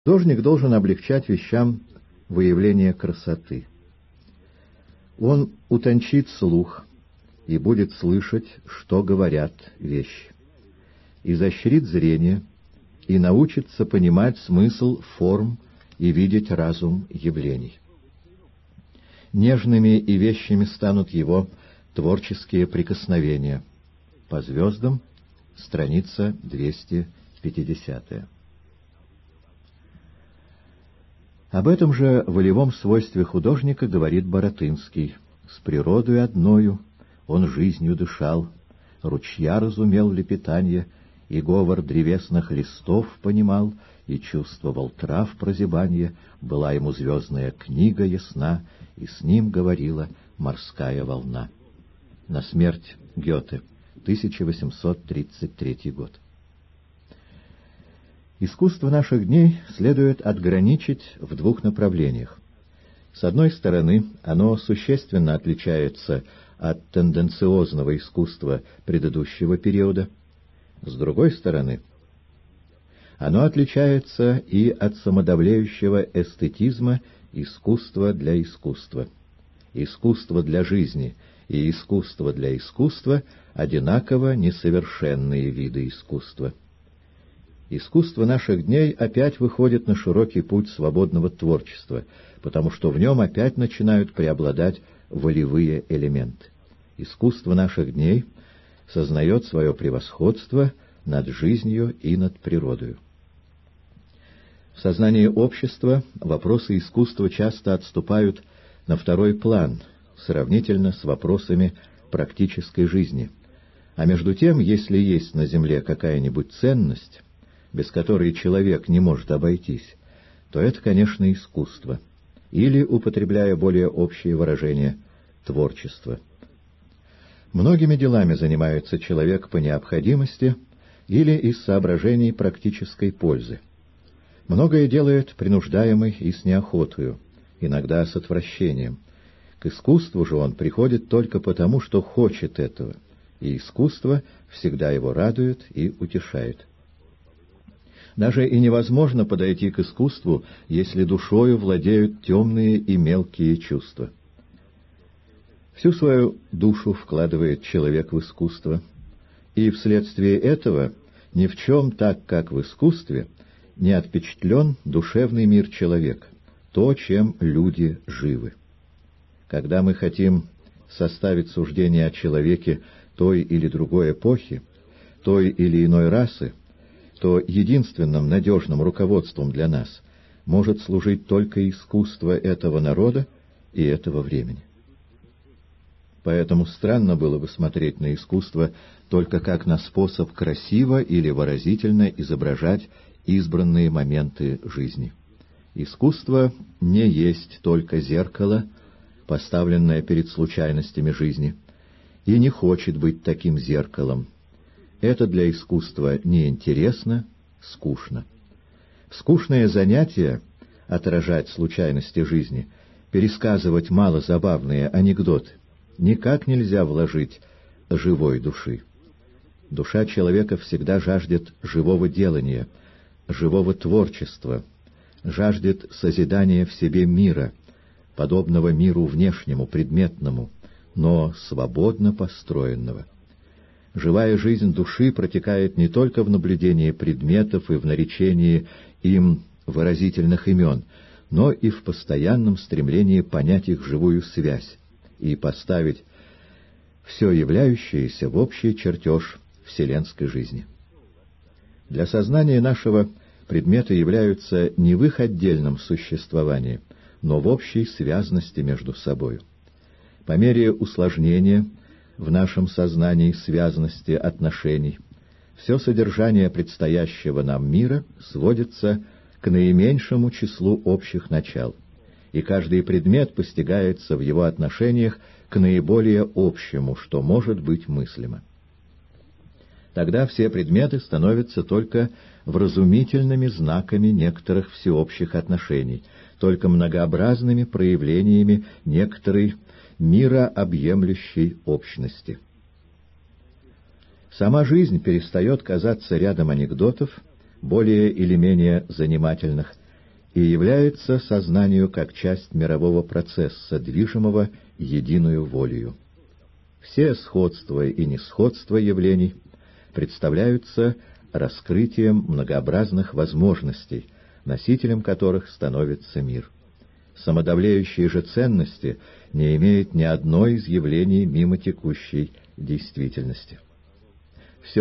Художник должен облегчать вещам выявление красоты. Он утончит слух и будет слышать, что говорят вещи, изощрит зрение и научится понимать смысл форм и видеть разум явлений. Нежными и вещими станут его творческие прикосновения. По звездам, страница 250. Об этом же волевом свойстве художника говорит Баратынский. «С природой одною он жизнью дышал, ручья разумел лепетанье, и говор древесных листов понимал, и чувствовал трав прозябанье, была ему звездная книга ясна, и с ним говорила морская волна». На смерть Гёте, 1833 год. Искусство наших дней следует отграничить в двух направлениях. С одной стороны, оно существенно отличается от тенденциозного искусства предыдущего периода. С другой стороны, оно отличается и от самодовлеющего эстетизма искусства для искусства. Искусство для жизни и искусство для искусства — одинаково несовершенные виды искусства. Искусство наших дней опять выходит на широкий путь свободного творчества, потому что в нем опять начинают преобладать волевые элементы. Искусство наших дней сознает свое превосходство над жизнью и над природою. В сознании общества вопросы искусства часто отступают на второй план, сравнительно с вопросами практической жизни. А между тем, если есть на земле какая-нибудь ценность, без которой человек не может обойтись, то это, конечно, искусство, или, употребляя более общее выражение, творчество. Многими делами занимается человек по необходимости или из соображений практической пользы. Многое делает принуждаемый и с неохотою, иногда с отвращением. К искусству же он приходит только потому, что хочет этого, и искусство всегда его радует и утешает. Даже и невозможно подойти к искусству, если душою владеют темные и мелкие чувства. Всю свою душу вкладывает человек в искусство, и вследствие этого ни в чем так, как в искусстве, не отпечатлен душевный мир человека, то, чем люди живы. Когда мы хотим составить суждение о человеке той или другой эпохи, той или иной расы, то единственным надежным руководством для нас может служить только искусство этого народа и этого времени. Поэтому странно было бы смотреть на искусство только как на способ красиво или выразительно изображать избранные моменты жизни. Искусство не есть только зеркало, поставленное перед случайностями жизни, и не хочет быть таким зеркалом. Это для искусства неинтересно, скучно. Скучное занятие — отражать случайности жизни, пересказывать малозабавные анекдоты — никак нельзя вложить живой души. Душа человека всегда жаждет живого делания, живого творчества, жаждет созидания в себе мира, подобного миру внешнему, предметному, но свободно построенного. Живая жизнь души протекает не только в наблюдении предметов и в наречении им выразительных имен, но и в постоянном стремлении понять их живую связь и поставить все являющееся в общий чертеж вселенской жизни. Для сознания нашего предметы являются не в их отдельном существовании, но в общей связности между собою. По мере усложнения в нашем сознании связности отношений все содержание предстоящего нам мира сводится к наименьшему числу общих начал, и каждый предмет постигается в его отношениях к наиболее общему, что может быть мыслимо. Тогда все предметы становятся только вразумительными знаками некоторых всеобщих отношений, только многообразными проявлениями некоторой мирообъемлющей общности. Сама жизнь перестает казаться рядом анекдотов, более или менее занимательных, и является сознанию как часть мирового процесса, движимого единую волею. Все сходства и несходства явлений представляются раскрытием многообразных возможностей, носителем которых становится мир. Самодовлеющие же ценности не имеют ни одной из явлений мимо текущей действительности.